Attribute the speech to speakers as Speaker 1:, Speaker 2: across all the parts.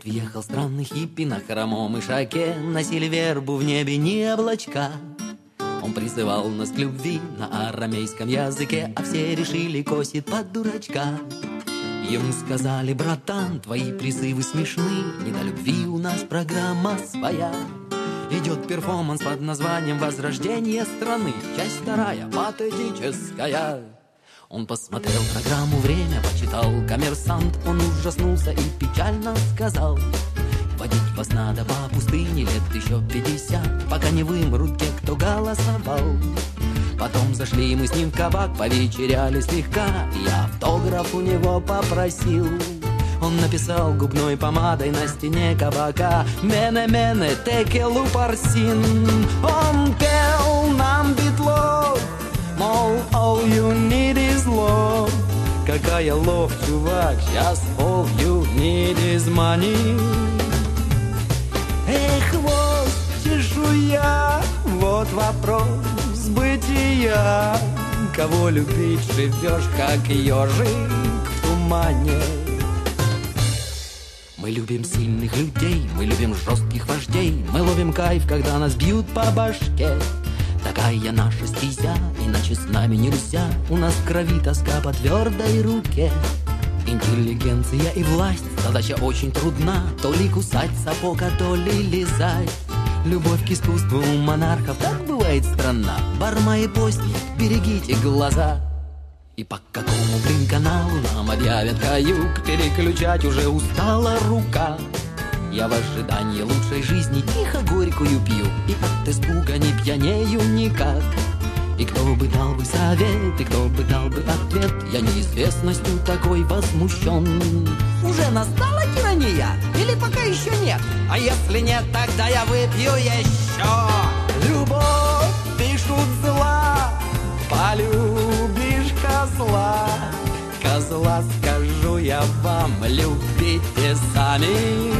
Speaker 1: Тут въехал странный хиппи на хромом ишаке, носили вербу в небе не облачка. Он призывал нас к любви на арамейском языке, а все решили косит под дурачка. Ему сказали: братан, твои призывы смешны, не до любви у нас программа своя. Идет перформанс под названием «Возрождение страны», часть 2, патетическая. Он посмотрел программу «Время», почитал «Коммерсант», он ужаснулся и печально сказал: водить вас надо по пустыне лет еще 50, пока не вымрут те, кто голосовал. Потом зашли мы с ним в кабак, повечеряли слегка, и я автограф у него попросил. Он написал губной помадой на стене кабака: «Мене-мене, текелу парсин». Он пел нам битлов, мол, all you need is love. Какая лов, чувак, сейчас all you need is money. Эх, вот чешуя, вот вопрос бытия. Кого любить живешь, как ежик в тумане. Мы любим сильных людей, мы любим жестких вождей, мы ловим кайф, когда нас бьют по башке. Такая наша стезя, иначе с нами нельзя. У нас в крови тоска по твердой руке. Интеллигенция и власть, задача очень трудна. То ли кусать сапог, а то ли лизать. Любовь к искусству у монархов так бывает странна. Барма и постник, берегите глаза. И по какому, блин, каналу нам объявят каюк? Переключать уже устала рука. Я в ожидании лучшей жизни тихо горькую пью, и от испуга не пьянею никак. И кто бы дал бы совет, и кто бы дал бы ответ, я неизвестностью такой возмущен. Уже настала тирания? Или пока еще нет? А если нет, тогда я выпью еще. Любовь, пишут зла, полюбишь козла. Козла, скажу я вам, любите сами.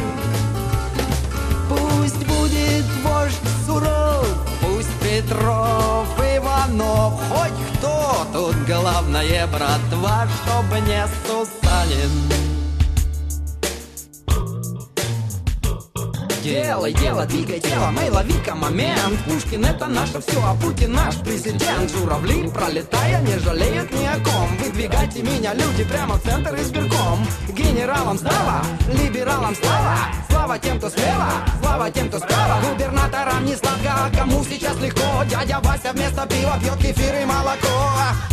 Speaker 1: Пусть будет вождь суров, пусть Петров, Иванов, хоть кто, тут главное, братва, чтобы не Сусанин. Делай дело, двигай тело, мэй, лови-ка момент. Пушкин — это наше все, а Путин наш президент. Журавли, пролетая, не жалеют ни о ком. Выдвигайте меня, люди, прямо в центр избирком. Генералам слава, либералам слава. Слава тем, кто слева, слава тем, кто справа. Губернаторам не сладко, а кому сейчас легко. Дядя Вася вместо пива пьет кефир и молоко.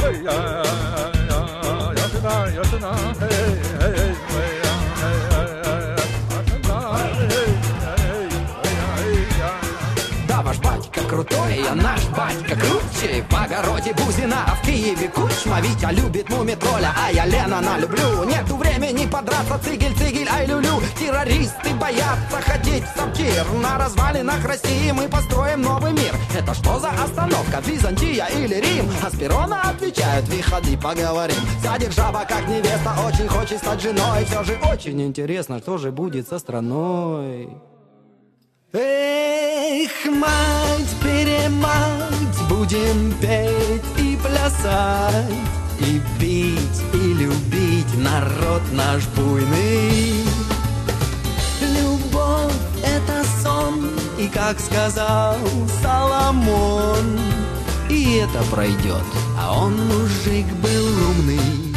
Speaker 1: Ваш батька крутой, а наш батька круче. В огороде Бузина, а в Киеве Кучма. Витя любит муми-тролля, а я Ленина люблю. Нету времени подраться, цигель-цигель, ай-лю-лю. Террористы боятся ходить в сортир. На развалинах России мы построим новый мир. Это что за остановка, Византия или Рим? А с перрона отвечают: выходи, поговорим. Сядет жаба, как невеста, очень хочет стать женой. Все же очень интересно, что же будет со страной. Эх, мать-перемать, будем петь и плясать, и бить, и любить народ наш буйный. Любовь — это сон, и, как сказал Соломон, и это пройдет, а он мужик был умный.